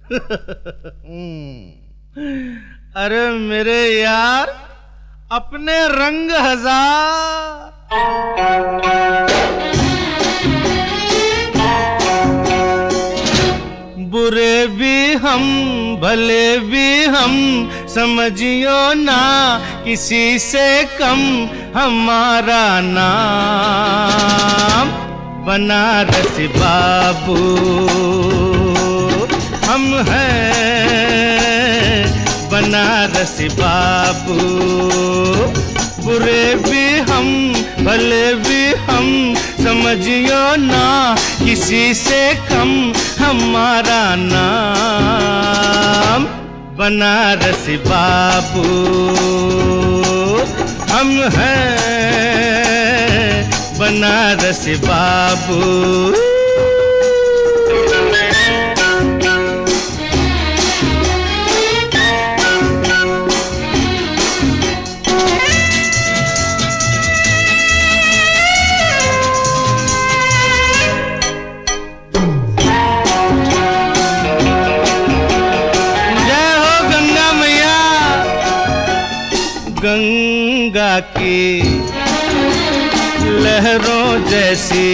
अरे मेरे यार, अपने रंग हजार। बुरे भी हम भले भी हम, समझियो ना किसी से कम हमारा नाम बनारस बाबू हम हैं, बनारस बाबू। बुरे भी हम भले भी हम, समझियो ना किसी से कम हमारा नाम बनारस बाबू हम हैं, बनारस बाबू। गंगा की लहरों जैसी,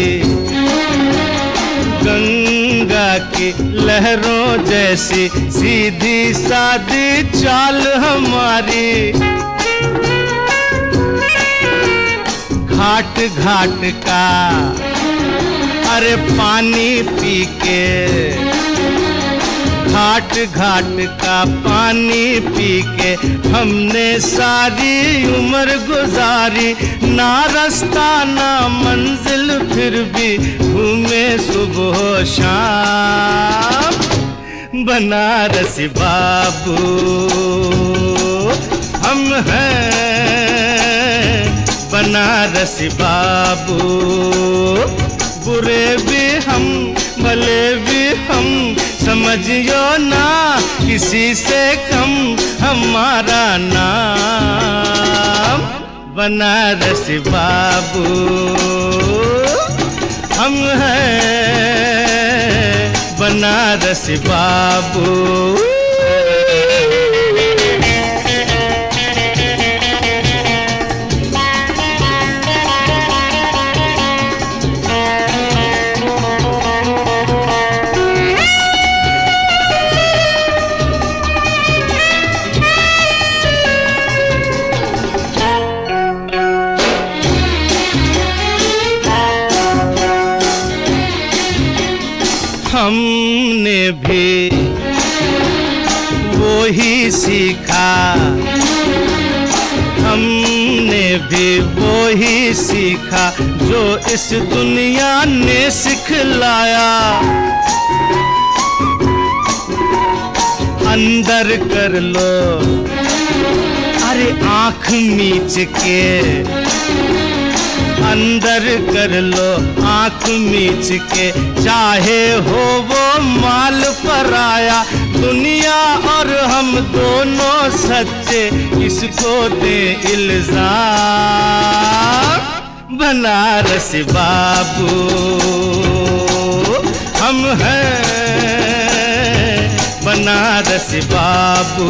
गंगा की लहरों जैसी सीधी सादी चाल हमारी। घाट घाट का अरे पानी पी के, घाट घाट का पानी पी के हमने सारी उम्र गुजारी। ना रास्ता ना मंजिल फिर भी घूमे सुबह शाम बनारस बाबू हम हैं, बनारस बाबू। बुरे भी हम भले भी हम, समझियो ना किसी से कम हमारा नाम बनारस बाबू हम हैं, बनारस बाबू। हमने भी वो ही सीखा, हमने भी वो ही सीखा जो इस दुनिया ने सिखलाया। अंदर कर लो अरे आँख मीच के, अंदर कर लो आँख मीच के, चाहे हो वो माल पराया। दुनिया और हम दोनों सच्चे, इसको दे इल्जाम बनारस बाबू हम हैं, बनारस बाबू।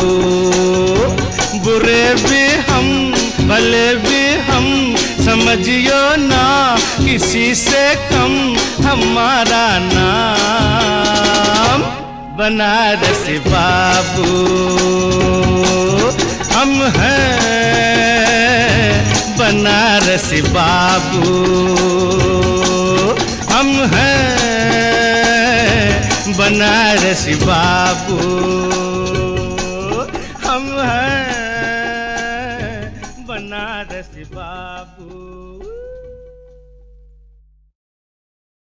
बुरे भी हम भले भी हम, समझियो ना किसी से कम हमारा नाम बनारस बाबू हम हैं, बनारस बाबू हम हैं, बनारस बाबू हम हैं, बनारस बाबू।